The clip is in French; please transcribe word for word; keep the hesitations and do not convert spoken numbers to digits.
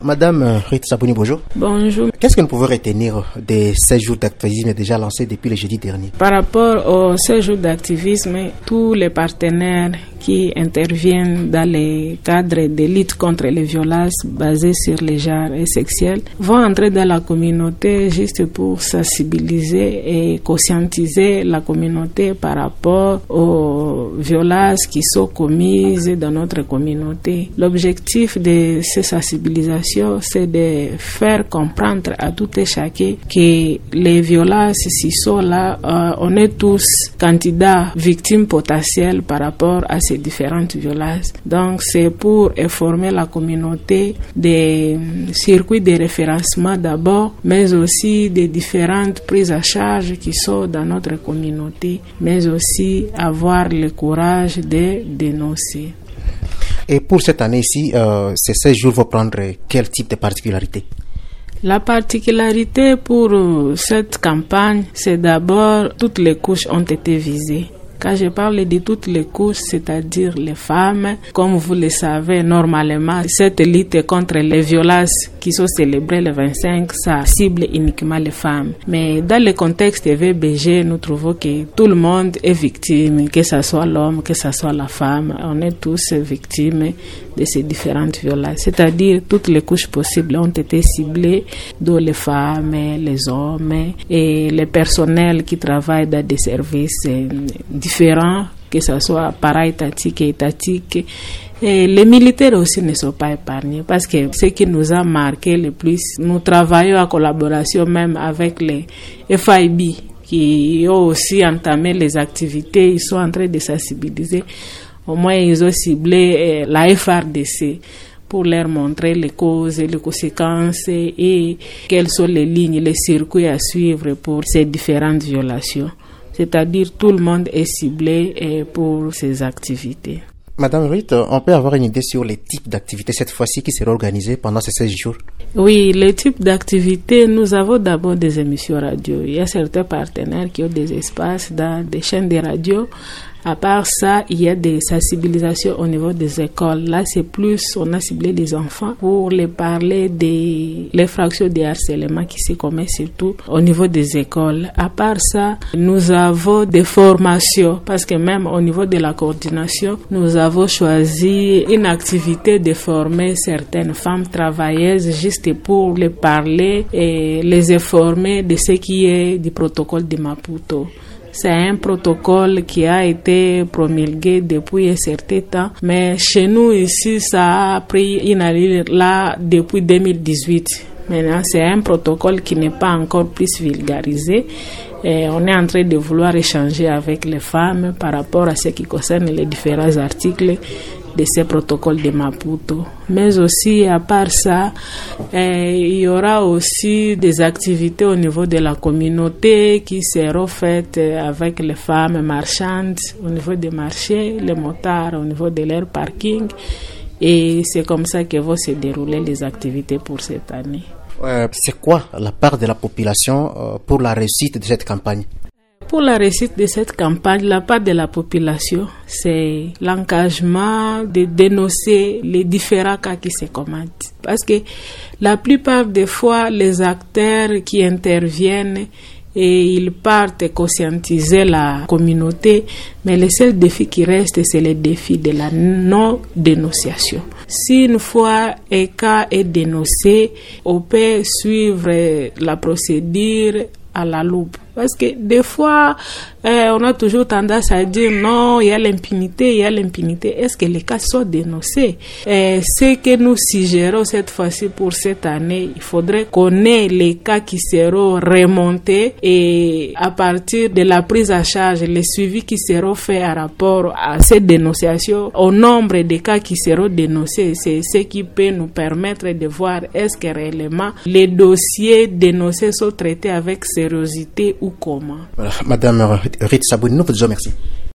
Madame Rita Sabouni, bonjour. Bonjour. Qu'est-ce que nous pouvons retenir des seize jours d'activisme déjà lancés depuis le jeudi dernier? Par rapport aux seize jours d'activisme, tous les partenaires qui interviennent dans les cadres de lutte contre les violences basées sur les genres et sexuels vont entrer dans la communauté juste pour sensibiliser et conscientiser la communauté par rapport aux violences qui sont commises dans notre communauté. L'objectif de ces sensibilisations, c'est de faire comprendre à tout et chacun que les violences, si sont là, euh, on est tous candidats, victimes potentielles par rapport à ces différentes violences. Donc c'est pour informer la communauté des circuits de référencement d'abord, mais aussi des différentes prises en charge qui sont dans notre communauté, mais aussi avoir le courage de dénoncer. Et pour cette année-ci, euh, ces seize jours vont prendre quel type de particularité? La particularité pour cette campagne, c'est d'abord toutes les couches ont été visées. Quand je parle de toutes les couches, c'est-à-dire les femmes, comme vous le savez, normalement, cette lutte contre les violences qui sont célébrées le vingt-cinq, ça cible uniquement les femmes. Mais dans le contexte V B G, nous trouvons que tout le monde est victime, que ce soit l'homme, que ce soit la femme. On est tous victimes de ces différentes violences. C'est-à-dire toutes les couches possibles ont été ciblées, dont les femmes, les hommes et les personnels qui travaillent dans des services différents, que ce soit para-étatique et étatique. Et les militaires aussi ne sont pas épargnés parce que ce qui nous a marqué le plus, nous travaillons en collaboration même avec les F I B qui ont aussi entamé les activités, ils sont en train de sensibiliser. Au moins, ils ont ciblé euh, la F R D C pour leur montrer les causes et les conséquences et quelles sont les lignes, les circuits à suivre pour ces différentes violations. C'est-à-dire tout le monde est ciblé euh, pour ces activités. Madame Rita, on peut avoir une idée sur les types d'activités cette fois-ci qui seront organisées pendant ces seize jours? Oui, les types d'activités, nous avons d'abord des émissions radio. Il y a certains partenaires qui ont des espaces dans des chaînes de radio. À part ça, il y a des sensibilisations au niveau des écoles. Là, c'est plus, on a ciblé les enfants pour les parler des l'infraction des harcèlements qui se commettent surtout au niveau des écoles. À part ça, nous avons des formations parce que même au niveau de la coordination, nous avons choisi une activité de former certaines femmes travailleuses juste pour les parler et les informer de ce qui est du protocole de Maputo. C'est un protocole qui a été promulgué depuis un certain temps, mais chez nous ici, ça a pris une allure là depuis deux mille dix-huit. Maintenant, c'est un protocole qui n'est pas encore plus vulgarisé. Et on est en train de vouloir échanger avec les femmes par rapport à ce qui concerne les différents articles de ces protocoles de Maputo. Mais aussi, à part ça, eh, il y aura aussi des activités au niveau de la communauté qui seront faites avec les femmes marchandes au niveau des marchés, les motards au niveau de leur parking. Et c'est comme ça que vont se dérouler les activités pour cette année. Euh, c'est quoi la part de la population euh, pour la réussite de cette campagne? Pour la réussite de cette campagne, la part de la population, c'est l'engagement de dénoncer les différents cas qui se commettent. Parce que la plupart des fois, les acteurs qui interviennent et ils partent conscientiser la communauté, mais le seul défi qui reste, c'est le défi de la non-dénonciation. Si une fois un cas est dénoncé, on peut suivre la procédure à la loupe. Parce que des fois, euh, on a toujours tendance à dire non, il y a l'impunité, il y a l'impunité. Est-ce que les cas sont dénoncés? Euh, ce que nous suggérons cette fois-ci pour cette année, il faudrait qu'on ait les cas qui seront remontés et à partir de la prise en charge, les suivis qui seront faits à rapport à cette dénonciation, au nombre de cas qui seront dénoncés, c'est ce qui peut nous permettre de voir est-ce que réellement les dossiers dénoncés sont traités avec sérieuxité ou comment. Voilà, Madame Rita Sabouni, nous vous disons merci.